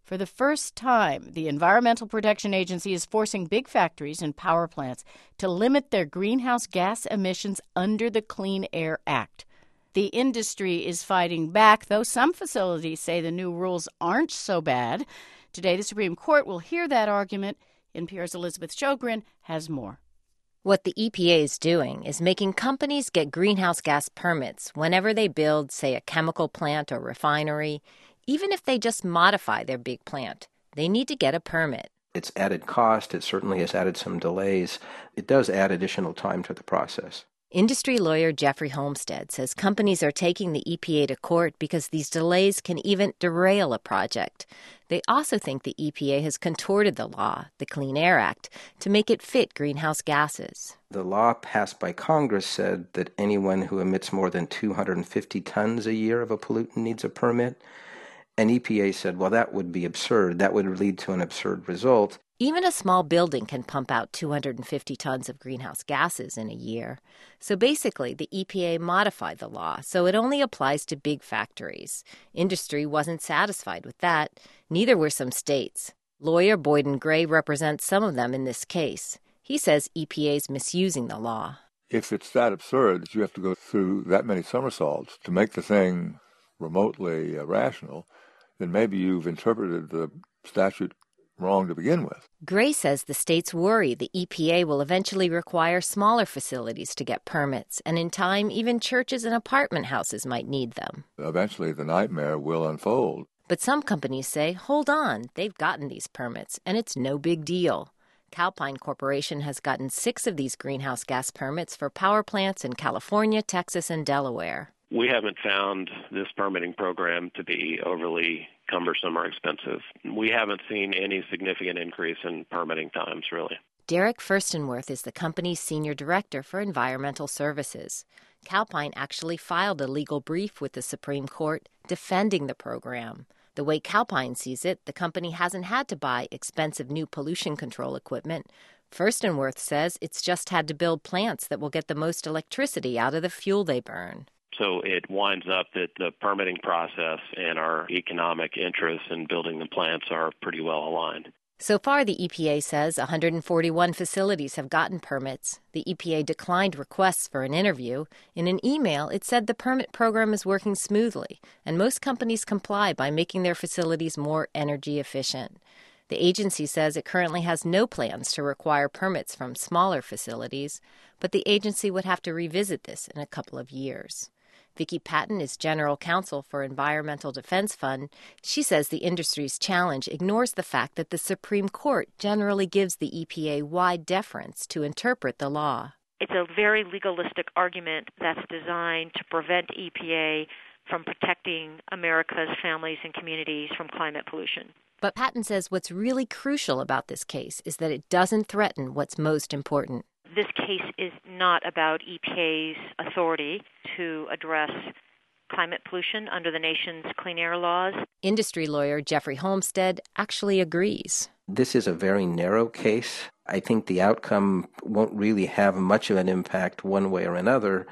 For the first time, the Environmental Protection Agency is forcing big factories and power plants to limit their greenhouse gas emissions under the Clean Air Act. The industry is fighting back, though some facilities say the new rules aren't so bad. Today, the Supreme Court will hear that argument. NPR's Elizabeth Sjogren has more. What the EPA is doing is making companies get greenhouse gas permits whenever they build, say, a chemical plant or refinery. Even if they just modify their big plant, they need to get a permit. It's added cost. It certainly has added some delays. It does add additional time to the process. Industry lawyer Jeffrey Homestead says companies are taking the EPA to court because these delays can even derail a project. They also think the EPA has contorted the law, the Clean Air Act, to make it fit greenhouse gases. The law passed by Congress said that anyone who emits more than 250 tons a year of a pollutant needs a permit. And EPA said, well, that would be absurd. That would lead to an absurd result. Even a small building can pump out 250 tons of greenhouse gases in a year. So basically, the EPA modified the law, so it only applies to big factories. Industry wasn't satisfied with that. Neither were some states. Lawyer Boyden Gray represents some of them in this case. He says EPA's misusing the law. If it's that absurd that you have to go through that many somersaults to make the thing remotely rational, then maybe you've interpreted the statute wrong to begin with. Gray says the states worry the EPA will eventually require smaller facilities to get permits, and in time, even churches and apartment houses might need them. Eventually, the nightmare will unfold. But some companies say, hold on, they've gotten these permits, and it's no big deal. Calpine Corporation has gotten 6 of these greenhouse gas permits for power plants in California, Texas, and Delaware. We haven't found this permitting program to be overly cumbersome or expensive. We haven't seen any significant increase in permitting times, really. Derek Furstenworth is the company's senior director for environmental services. Calpine actually filed a legal brief with the Supreme Court defending the program. The way Calpine sees it, the company hasn't had to buy expensive new pollution control equipment. Furstenworth says it's just had to build plants that will get the most electricity out of the fuel they burn. So it winds up that the permitting process and our economic interests in building the plants are pretty well aligned. So far, the EPA says 141 facilities have gotten permits. The EPA declined requests for an interview. In an email, it said the permit program is working smoothly, and most companies comply by making their facilities more energy efficient. The agency says it currently has no plans to require permits from smaller facilities, but the agency would have to revisit this in a couple of years. Vicki Patton is general counsel for Environmental Defense Fund. She says the industry's challenge ignores the fact that the Supreme Court generally gives the EPA wide deference to interpret the law. It's a very legalistic argument that's designed to prevent EPA from protecting America's families and communities from climate pollution. But Patton says what's really crucial about this case is that it doesn't threaten what's most important. This case is not about EPA's authority to address climate pollution under the nation's clean air laws. Industry lawyer Jeffrey Homestead actually agrees. This is a very narrow case. I think the outcome won't really have much of an impact one way or another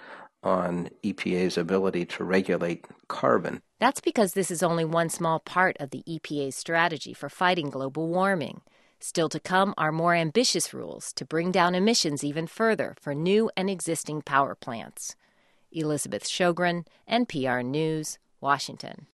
on EPA's ability to regulate carbon. That's because this is only one small part of the EPA's strategy for fighting global warming. Still to come are more ambitious rules to bring down emissions even further for new and existing power plants. Elizabeth Sjogren, NPR News, Washington.